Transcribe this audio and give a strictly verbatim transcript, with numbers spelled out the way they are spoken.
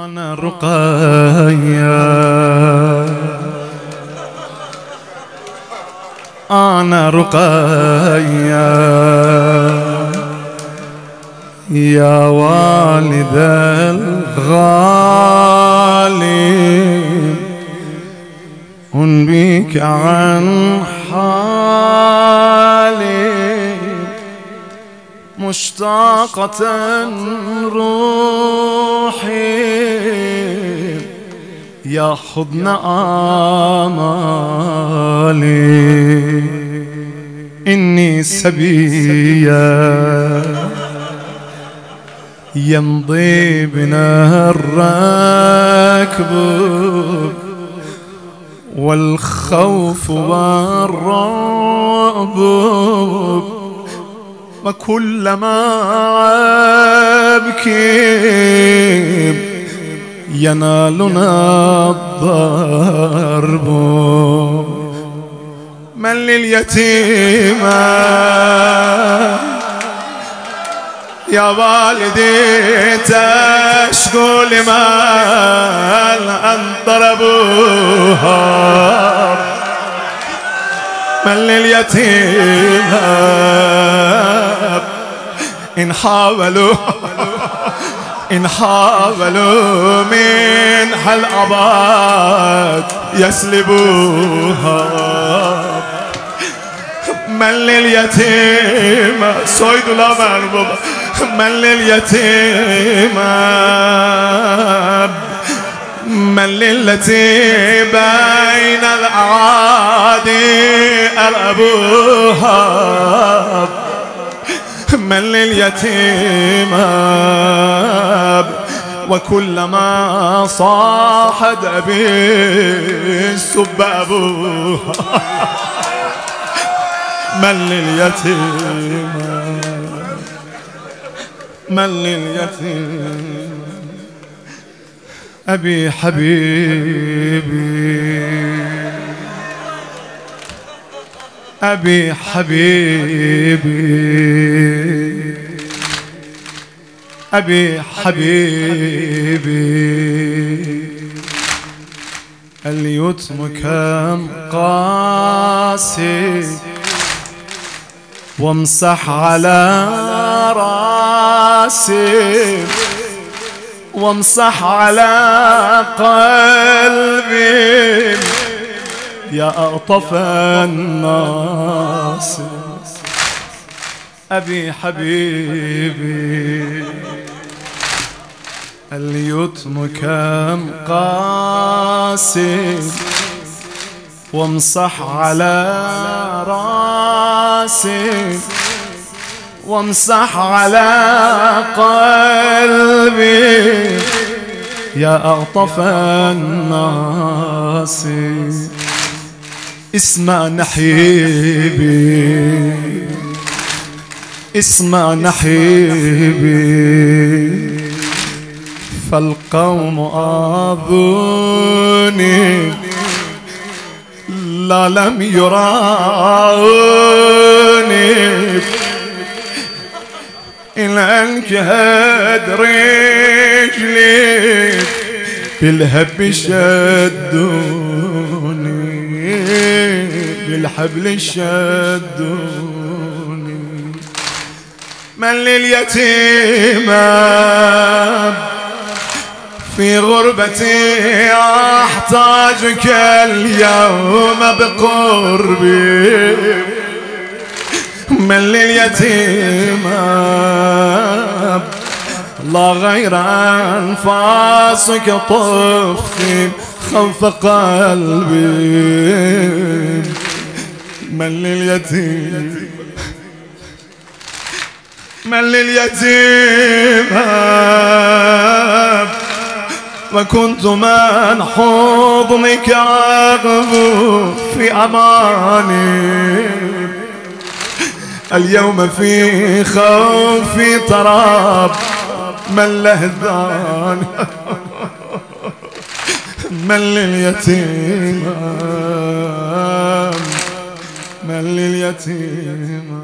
أنا رقية أنا رقية يا والد الغالي أنبيك عن حالي مشتاقة روحي يا حضن آمالي إني سبية يمضي بنا الركب والخوف والرعب وكلما أبكي ينالنا الضرب من لليتيمة يا والدي تشكو لمن أن ضربوها من لليتيمة إن حاولوا إن حاولوا من الأبد يسلبوها من لليتيمة سويد لا مربوب من لليتيمة من للتي بين الأعادي أرأبوها من لليتيمة وكلما صاحت أبي سب أبوها من لليتيمة من لليتيمة أبي حبيبي أبي حبيبي أبي حبيبي اليتم كم قاسي وامسح على راسي وامسح على قلبي يا ألطف الناس أبي حبيبي اليتم كم قاسي وامسح على راسي وامسح على قلبي يا ألطف الناس اسمع نحيبي اسمع نحيبي فالقوم آذوني لا لم يراوني إلا انكهد رجلي بالهب شدوني بالحبل شدوني من لليتيمة في غربتي أحتاجك اليوم بقربي من لليتيمة لا غير أنفاسك طفتي خوف قلبي من لليتيم من لليتيمة وكنت من حضنك أغبو في أماني اليوم في خوفي تراب من لهدان من لليتيم من لليتيم